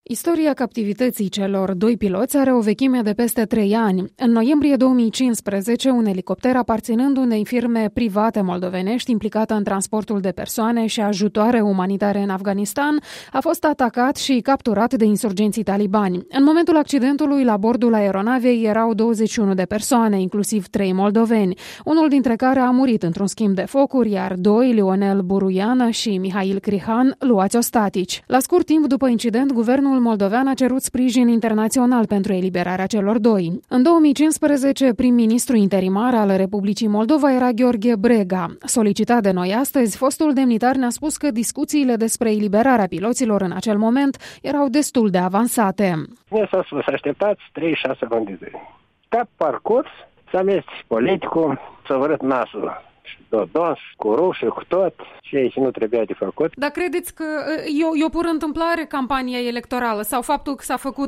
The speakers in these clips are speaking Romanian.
Istoria captivității celor doi piloți are o vechime de peste 3 ani. În noiembrie 2015, un elicopter aparținând unei firme private moldovenești implicată în transportul de persoane și ajutoare umanitare în Afganistan a fost atacat și capturat de insurgenții talibani. În momentul accidentului, la bordul aeronavei erau 21 de persoane, inclusiv 3 moldoveni, unul dintre care a murit într-un schimb de focuri, iar 2, Leonel Buruiană și Mihail Crihan, luați ostatici. La scurt timp după incident, guvernul moldovean a cerut sprijin internațional pentru eliberarea celor doi. În 2015, prim-ministru interimar al Republicii Moldova era Gheorghe Brega. Solicitat de noi astăzi, fostul demnitar ne-a spus că discuțiile despre eliberarea piloților în acel moment erau destul de avansate. Ne s-a spus, așteptați 36 luni de zile. Pe parcurs s-a mers politicul, s-a vărât nasul. Dodons, cu rușii, cu tot, și nu trebuia de făcut. Dar credeți că e o pură întâmplare campania electorală sau faptul că s-a făcut...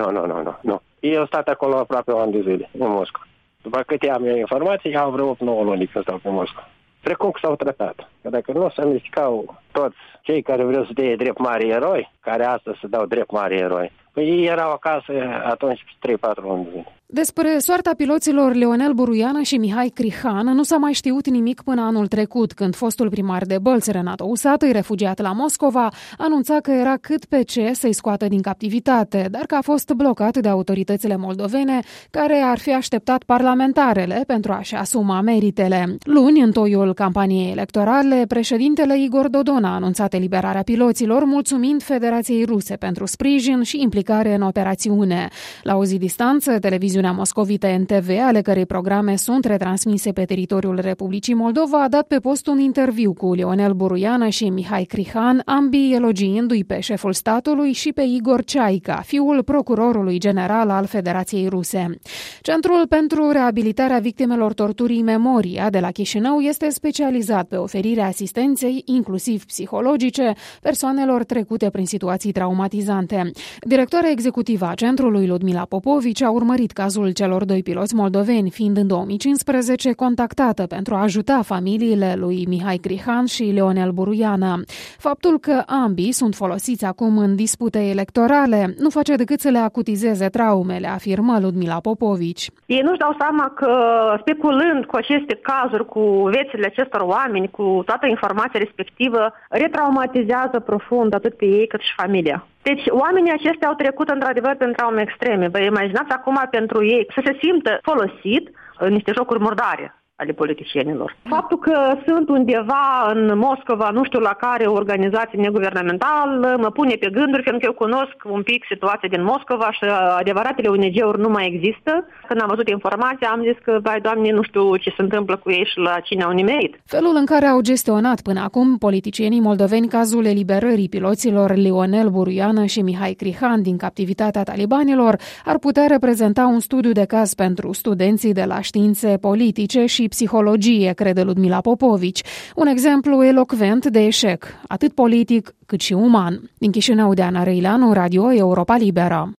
Nu. Eu am stat acolo aproape un an de zile, în Moscova. După câte am eu informații, au vreo 8-9 luni când stau pe Moscova. Precum că s-au tratat. Că dacă nu se amestecau toți cei care vreau să dea drept mari eroi, care astăzi se dau drept mari eroi, păi ei erau acasă atunci 3-4 luni de zile. Despre soarta piloților Leonel Buruiană și Mihai Crihan nu s-a mai știut nimic până anul trecut, când fostul primar de Bălți, Renato Usatăi, refugiat la Moscova, anunța că era cât pe ce să-i scoată din captivitate, dar că a fost blocat de autoritățile moldovene, care ar fi așteptat parlamentarele pentru a-și asuma meritele. Luni, în toiul campaniei electorale, președintele Igor Dodon a anunțat eliberarea piloților, mulțumind Federației Ruse pentru sprijin și implicare în operațiune. La o zi distanță, televiziunea moscovită NTV, ale cărei programe sunt retransmise pe teritoriul Republicii Moldova, a dat pe post un interviu cu Leonel Buruiană și Mihai Crihan, ambii elogiindu-i pe șeful statului și pe Igor Ceaica, fiul procurorului general al Federației Ruse. Centrul pentru reabilitarea victimelor torturii Memoria de la Chișinău este specializat pe oferirea asistenței, inclusiv psihologice, persoanelor trecute prin situații traumatizante. Directoarea executivă a centrului, Ludmila Popovici, a urmărit cazul celor doi piloți moldoveni, fiind în 2015 contactată pentru a ajuta familiile lui Mihai Crihan și Leonel Buruiană. Faptul că ambii sunt folosiți acum în dispute electorale nu face decât să le acutizeze traumele, afirmă Ludmila Popovici. Ei nu-și dau seama că, speculând cu aceste cazuri, cu viețile acestor oameni, cu toată informația respectivă, retraumatizează profund atât pe ei cât și familia. Deci oamenii aceștia au trecut într-adevăr prin traume extreme. Vă imaginați acum pentru ei să se simtă folosit în niște jocuri murdare ale politicienilor. Faptul că sunt undeva în Moscova, nu știu la care organizație neguvernamentală, mă pune pe gânduri, fiindcă eu cunosc un pic situația din Moscova și adevăratele ONG-uri nu mai există. Când am văzut informația, am zis că, vai Doamne, nu știu ce se întâmplă cu ei și la cine au nimerit. Felul în care au gestionat până acum politicienii moldoveni cazul eliberării piloților Leonel Buruiană și Mihai Crihan din captivitatea talibanilor ar putea reprezenta un studiu de caz pentru studenții de la științe politice și psihologie, crede Ludmila Popovici. Un exemplu elocvent de eșec, atât politic cât și uman. Din Chișinău, Deana Răileanu, Radio Europa Liberă.